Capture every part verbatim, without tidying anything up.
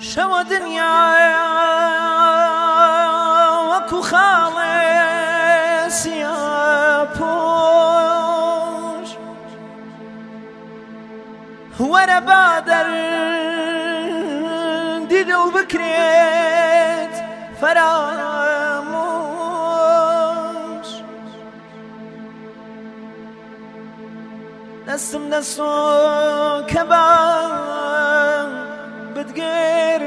شەوە دنیاە وەکو خاڵێ سیاپۆش وەرە بادەر دیدڵ بکرێت فەرامۆش دەستم دەستۆ کە با بتگێر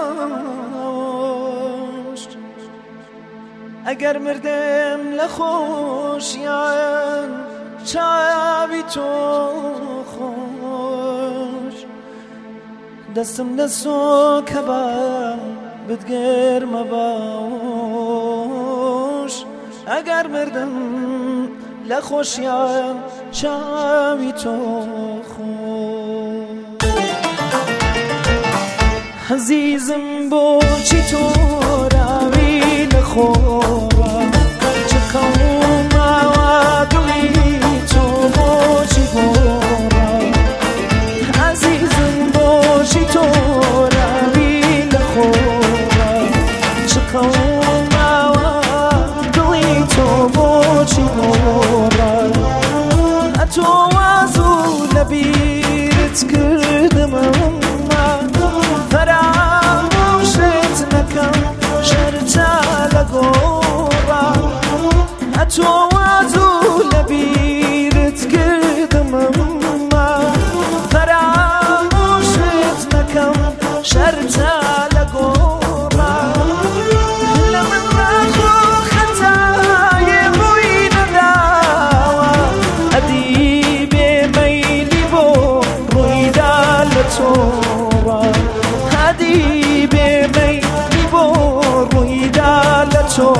مەباش ئەگەر مردم لە خۆشیان چاوی تۆ خۆش دەستم دەستۆ کە با بتگێر مەباش ئەگەر مردم لە خۆشیان چاوی تۆ خۆش عزیزم بۆچی تۆ راوی لە خۆڕە چ قەوماوە دڵی تۆ بۆچی گۆڕە عزیزم بۆچی تۆ راوی لە خۆڕە چ قەوماوە دڵی تۆ بۆچی گۆڕە ئەتۆ وازوو لە بیرت کردمە فراموشت نکم شرچا لگورا اتو وازو لبیرت کردم اما فراموشت نکم شرچا لگورا لمن راخو خطای بوی نداوا ادیب میلی بو روی دالتو هدی به می بر روی دل تو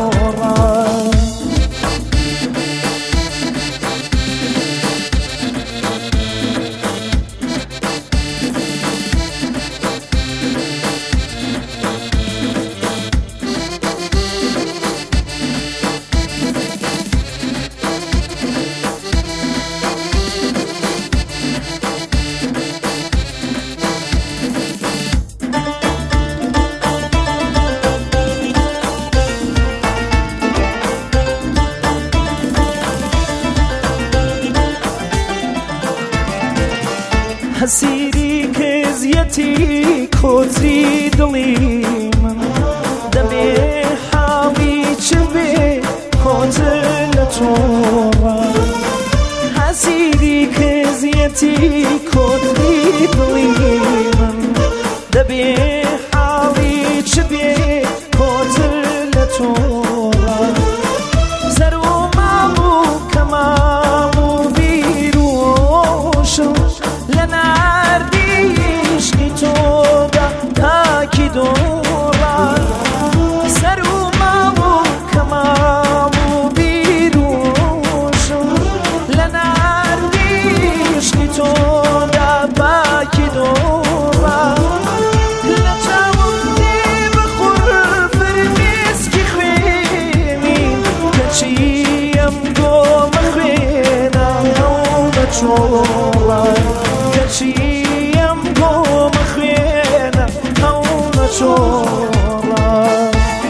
حسیری کزیتی کۆتری دڵی من دەبێ حاڵی چ بێ کۆتر لە تۆڕە حەسیری کزیتی کۆتری دڵی من دەبێ حاڵی چ بێ کۆتر لە تۆڕە سەر و ماڵ و کەماڵ و بیر و هۆشم لناردی عشقی تو دا تاکی دوران سر و مال و کمال و بیروشم لناردی عشقی تو دا تاکی دوران لچاوندی بخور فرمیسکی خوینی کچیم گم خوینم نوم چوران کچیم گم خوینم نوم چوران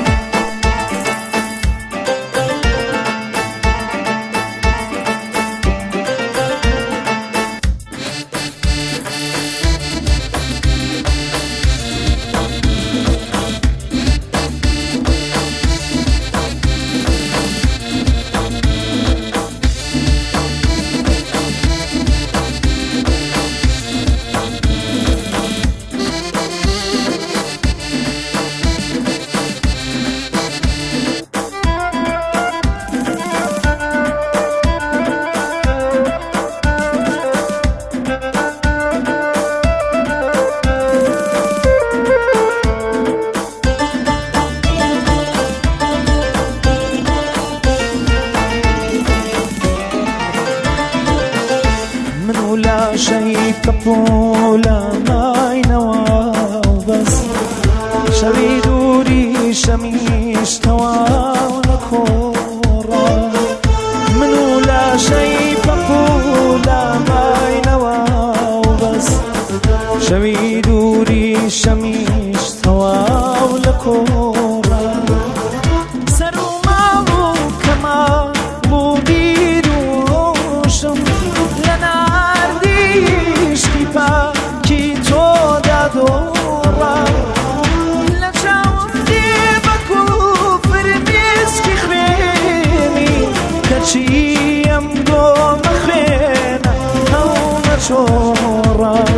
شەیب کەپۆلە ماینەوە بەس شەوی دووری شەمیشتەوە نەکۆڕە من و لاشەی کەپۆلە ماینەوە بەس شەوی دووری شەمیش تەواو لە کۆڕە سەر و ماڵ و کەماڵ و بیر و ڕۆژم لە ناردیشتی پاکی تۆدا دۆڕە لە چاوم دێ بە کوفر میسکی خوێنی کەچی ئەم گۆمە خوێنە هەڵمە چۆڕە